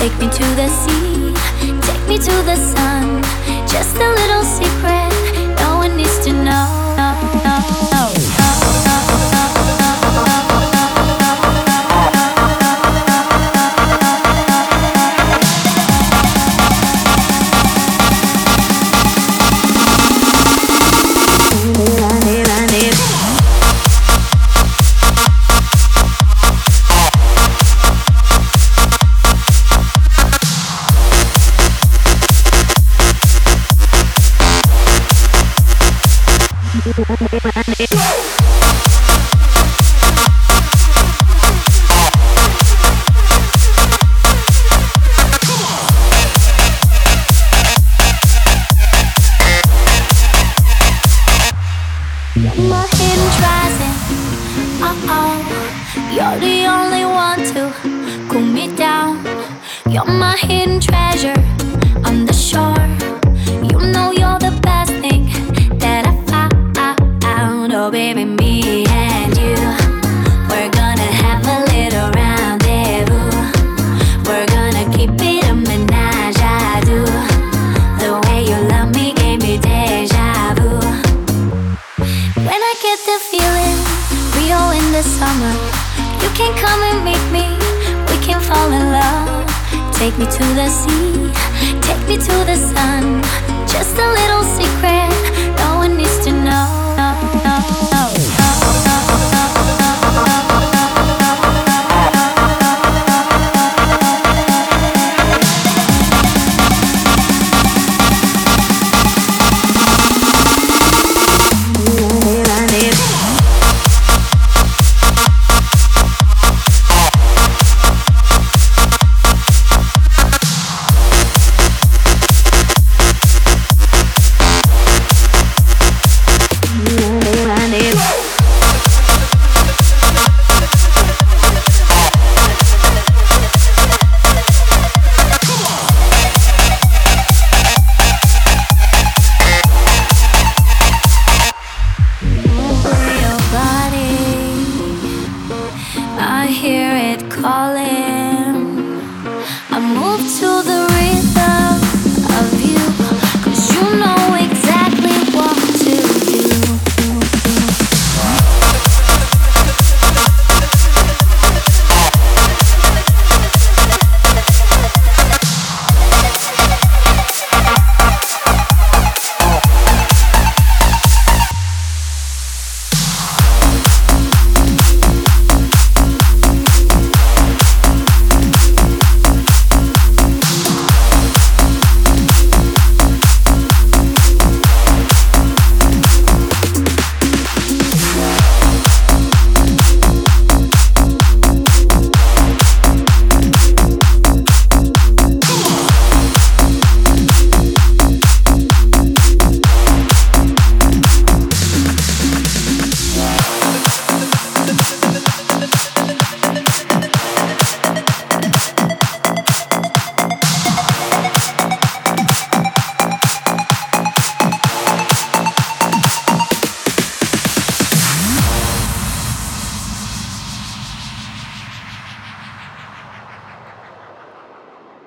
Take me to the sea, take me to the sun. Just a little secret, no one needs to know. My hidden rising, you're the only one to cool me down. You're my hidden treasure on the shore. You know you're the best thing that I found. Oh baby, me and you, we're gonna have a little rendezvous. We're gonna keep it a menage a deux. The way you love me gave me deja vu. When I get the feeling, Rio in the summer, you can come and meet me, we can fall in love. Take me to the sea, take me to the sun. Just a little secret, no one needs to know. I hear it calling. I move to